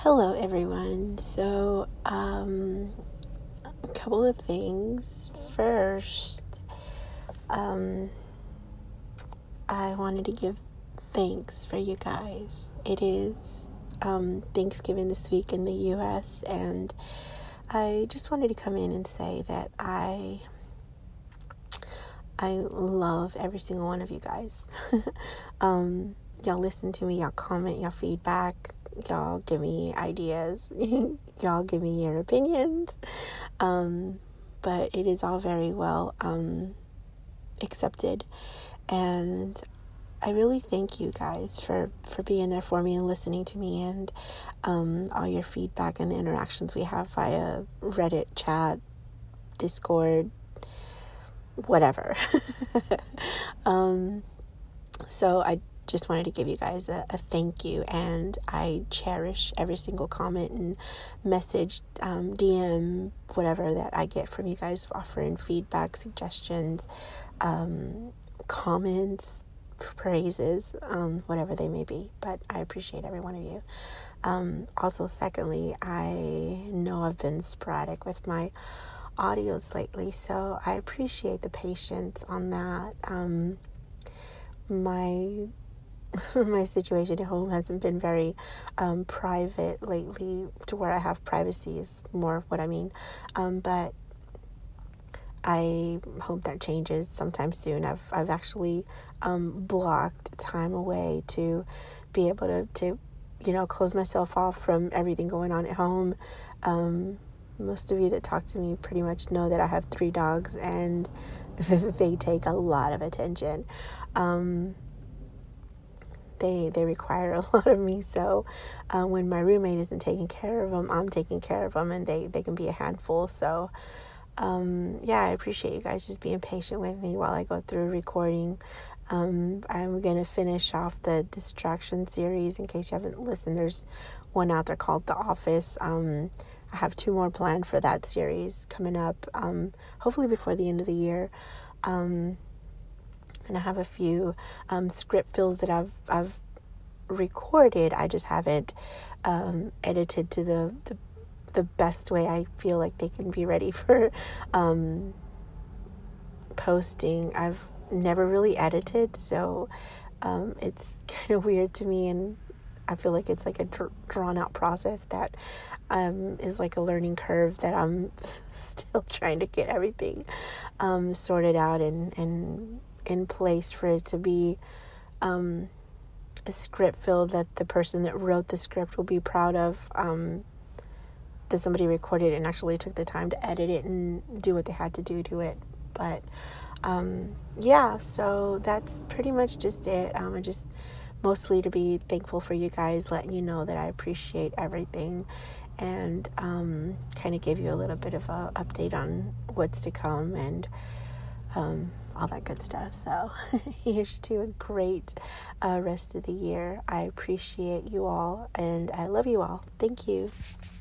Hello, everyone. So, a couple of things. First, I wanted to give thanks for you guys. It is Thanksgiving this week in the U.S., and I just wanted to come in and say that I love every single one of you guys. Y'all listen to me, y'all comment, y'all feedback, y'all give me ideas, y'all give me your opinions, but it is all very well accepted, and I really thank you guys for being there for me and listening to me, and all your feedback and the interactions we have via Reddit, chat, Discord, whatever. So I just wanted to give you guys a thank you, and I cherish every single comment and message, DM, whatever that I get from you guys, offering feedback, suggestions, comments, praises, whatever they may be. But I appreciate every one of you. Also, secondly, I know I've been sporadic with my audios lately, so I appreciate the patience on that. My situation at home hasn't been very private lately, to where I have privacy is more of what I mean. But I hope that changes sometime soon. I've actually blocked time away to be able to close myself off from everything going on at home. Most of you that talk to me pretty much know that I have 3 dogs, and they take a lot of attention. They require a lot of me, so when my roommate isn't taking care of them, I'm taking care of them, and they can be a handful. So I appreciate you guys just being patient with me while I go through recording. I'm going to finish off the Distraction series. In case you haven't listened, there's one out there called The Office. I have 2 more planned for that series coming up, hopefully before the end of the year. And I have a few script fills that I've recorded. I just haven't edited to the best way I feel like they can be ready for posting. I've never really edited, so it's kind of weird to me, and I feel like it's like a drawn out process that is like a learning curve that I'm still trying to get everything sorted out and in place for it to be a script fill that the person that wrote the script will be proud of, that somebody recorded and actually took the time to edit it and do what they had to do to it. But so that's pretty much just it. I just mostly to be thankful for you guys, letting you know that I appreciate everything, and kind of give you a little bit of a update on what's to come, and all that good stuff. So here's to a great rest of the year. I appreciate you all, and I love you all. Thank you.